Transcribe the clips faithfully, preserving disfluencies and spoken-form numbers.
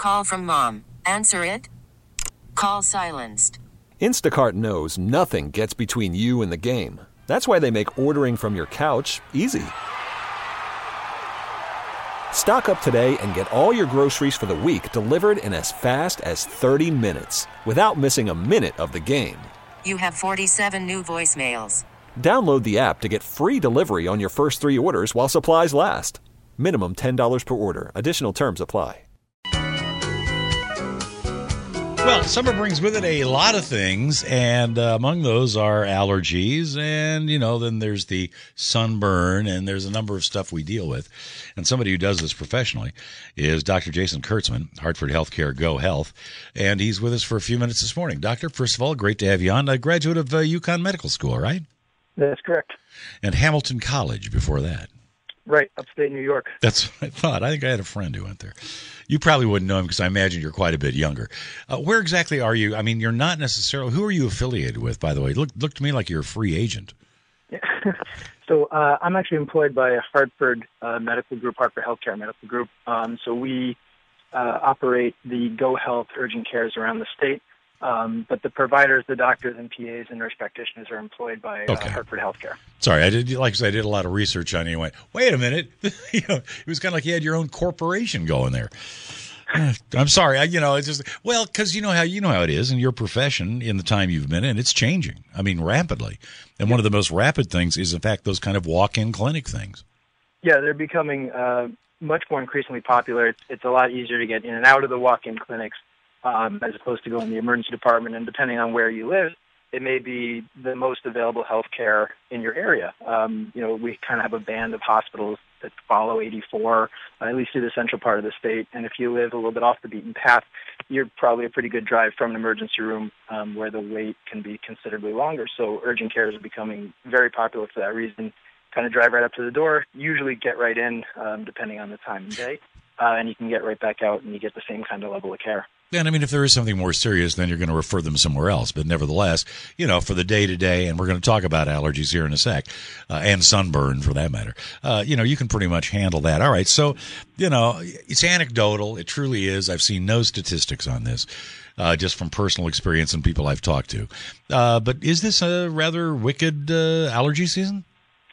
Call from mom. Answer it. Call silenced. Instacart knows nothing gets between you and the game. That's why they make ordering from your couch easy. Stock up today and get all your groceries for the week delivered in as fast as thirty minutes without missing a minute of the game. You have forty-seven new voicemails. Download the app to get free delivery on your first three orders while supplies last. Minimum ten dollars per order. Additional terms apply. Well, summer brings with it a lot of things, and uh, among those are allergies, and, you know, then there's the sunburn, and there's a number of stuff we deal with. And somebody who does this professionally is Doctor Jason Kurtzman, Hartford Healthcare Go Health, and he's with us for a few minutes this morning. Doctor, first of all, great to have you on. A graduate of uh, UConn Medical School, right? That's correct. And Hamilton College before that. Right, upstate New York. That's what I thought. I think I had a friend who went there. You probably wouldn't know him because I imagine you're quite a bit younger. Uh, where exactly are you? I mean, you're not necessarily. Who are you affiliated with, by the way? Look, look to me like you're a free agent. Yeah. so uh, I'm actually employed by Hartford uh, Medical Group, Hartford Healthcare Medical Group. Um, so we uh, operate the Go Health urgent cares around the state. Um, but the providers, the doctors and P As and nurse practitioners are employed by uh, okay. Hartford Healthcare. Sorry, I did. Like I said, I did a lot of research on you and went, wait a minute. you know, it was kind of like you had your own corporation going there. I'm sorry. I, you know, it's just, well, because you know how you know how it is in your profession in the time you've been in. It's changing. I mean, rapidly. And one of the most rapid things is, in fact, those kind of walk-in clinic things. Yeah, they're becoming uh, much more increasingly popular. It's, it's a lot easier to get in and out of the walk-in clinics. Um, as opposed to going to the emergency department, and depending on where you live, it may be the most available health care in your area. Um, you know, we kind of have a band of hospitals that follow eighty-four, uh, at least through the central part of the state, and if you live a little bit off the beaten path, you're probably a pretty good drive from an emergency room um, where the wait can be considerably longer. So urgent cares are becoming very popular for that reason. Kind of drive right up to the door, usually get right in, um, depending on the time of day, uh, and you can get right back out and you get the same kind of level of care. And I mean, if there is something more serious, then you're going to refer them somewhere else. But nevertheless, you know, for the day-to-day, and we're going to talk about allergies here in a sec, uh, and sunburn for that matter, uh, you know, you can pretty much handle that. All right, so, you know, it's anecdotal. It truly is. I've seen no statistics on this, uh, just from personal experience and people I've talked to. Uh, but is this a rather wicked uh, allergy season?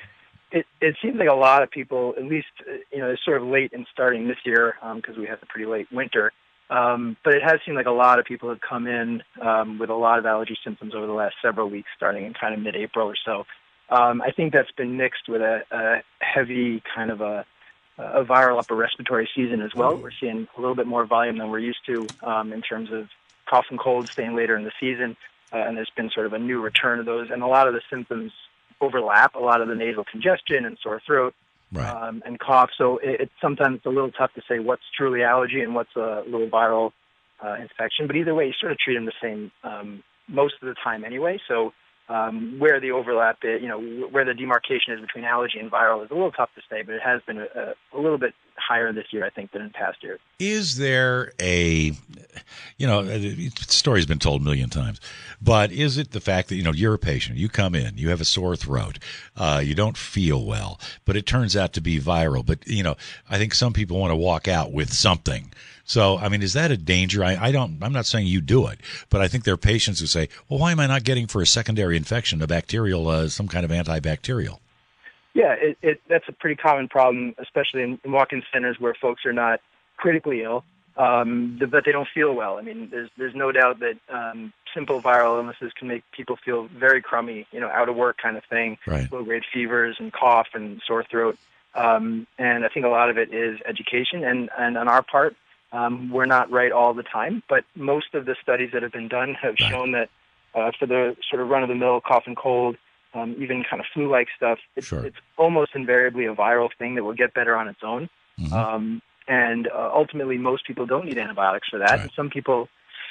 It, it seems like a lot of people, at least, you know, it's sort of late in starting this year because um, we had a pretty late winter. Um, but it has seemed like a lot of people have come in um, with a lot of allergy symptoms over the last several weeks, starting in kind of mid-April or so. Um, I think that's been mixed with a, a heavy kind of a, a viral upper respiratory season as well. We're seeing a little bit more volume than we're used to um, in terms of cough and cold staying later in the season, uh, and there's been sort of a new return of those. And a lot of the symptoms overlap, a lot of the nasal congestion and sore throat. Right. Um, and cough. So it, it's sometimes a little tough to say what's truly allergy and what's a little viral uh, infection. But either way, you sort of treat them the same um, most of the time anyway. So um, where the overlap, is, you know, where the demarcation is between allergy and viral is a little tough to say, but it has been a, a little bit higher this year, I think, than in past years. Is there a, you know, the story's been told a million times, but is it the fact that, you know, you're a patient, you come in, you have a sore throat, uh, you don't feel well, but it turns out to be viral. But, you know, I think some people want to walk out with something. So, I mean, is that a danger? I, I don't, I'm not saying you do it, but I think there are patients who say, well, why am I not getting for a secondary infection, a bacterial, uh, some kind of antibacterial? Yeah, it, it, that's a pretty common problem, especially in, in walk-in centers where folks are not critically ill, um, but they don't feel well. I mean, there's there's no doubt that um, simple viral illnesses can make people feel very crummy, you know, out of work kind of thing, right. Low-grade fevers and cough and sore throat. Um, and I think a lot of it is education, and, and on our part, um, we're not right all the time, but most of the studies that have been done have right. shown that uh, for the sort of run-of-the-mill cough and cold, Um, even kind of flu-like stuff, it's, sure. it's almost invariably a viral thing that will get better on its own. Mm-hmm. Um, and uh, ultimately, most people don't need antibiotics for that. Right. And some people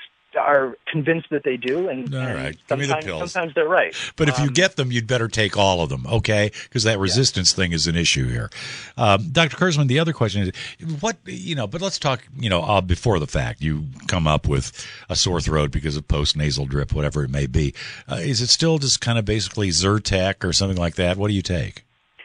are convinced that they do, and, all and right. Give me the sometimes, pills. sometimes they're right. But if um, you get them, you'd better take all of them, okay? Because that resistance yeah. thing is an issue here. Um, Doctor Kurtzman, the other question is, what, you know, but let's talk, you know, uh, before the fact. You come up with a sore throat because of post-nasal drip, whatever it may be. Uh, is it still just kind of basically Zyrtec or something like that? What do you take?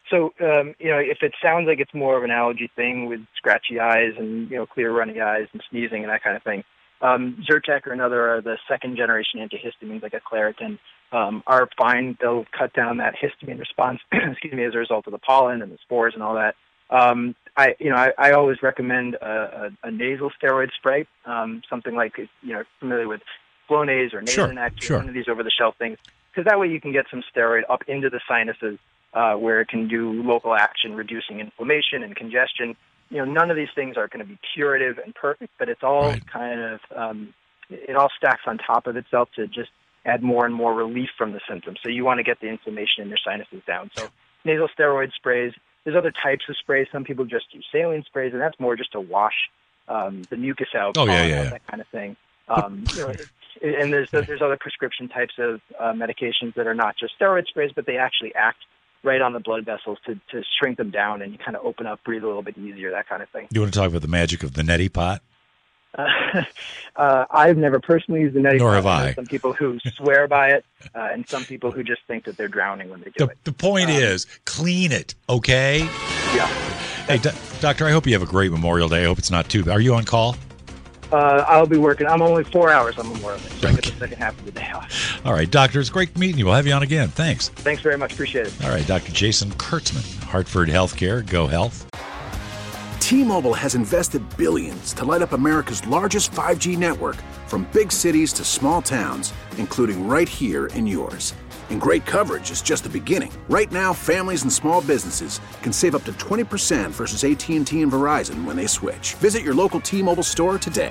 So, um, you know, if it sounds like it's more of an allergy thing with scratchy eyes and, you know, clear runny eyes and sneezing and that kind of thing, um, Zyrtec or another are the second generation antihistamines like a Claritin, um, are fine. They'll cut down that histamine response, excuse me, as a result of the pollen and the spores and all that. Um, I, you know, I, I always recommend a, a, a nasal steroid spray, um, something like, you know, familiar with Flonase or Nasonex, sure, sure. one of these over-the-shelf things, because that way you can get some steroid up into the sinuses, uh, where it can do local action, reducing inflammation and congestion. You know, none of these things are going to be curative and perfect, but it's all right. kind of, um, it all stacks on top of itself to just add more and more relief from the symptoms. So you want to get the inflammation in your sinuses down. So nasal steroid sprays. There's other types of sprays. Some people just use saline sprays, and that's more just to wash um, the mucus out, oh, yeah, yeah, yeah. that kind of thing. Um, you know, and there's there's other prescription types of uh, medications that are not just steroid sprays, but they actually act right on the blood vessels to, to shrink them down, and you kind of open up, breathe a little bit easier, that kind of thing. You want to talk about the magic of the neti pot? Uh, uh, I've never personally used the neti pot. Nor have I. Some people who swear by it, uh, and some people who just think that they're drowning when they do the, it. The point um, is, clean it, okay? Yeah. Hey, do- Doctor, I hope you have a great Memorial Day. I hope it's not too bad. Are you on call? Uh, I'll be working. I'm only four hours on Memorial Day, so okay. I get the second half of the day off. All right, Doctor, it's great meeting you. We'll have you on again. Thanks. Thanks very much. Appreciate it. All right, Doctor Jason Kurtzman, Hartford Healthcare. Go Health. T-Mobile has invested billions to light up America's largest five G network, from big cities to small towns, including right here in yours. And great coverage is just the beginning. Right now, families and small businesses can save up to twenty percent versus A T and T and Verizon when they switch. Visit your local T-Mobile store today.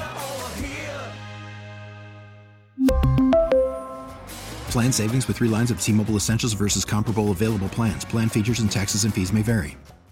Plan savings with three lines of T-Mobile Essentials versus comparable available plans. Plan features and taxes and fees may vary.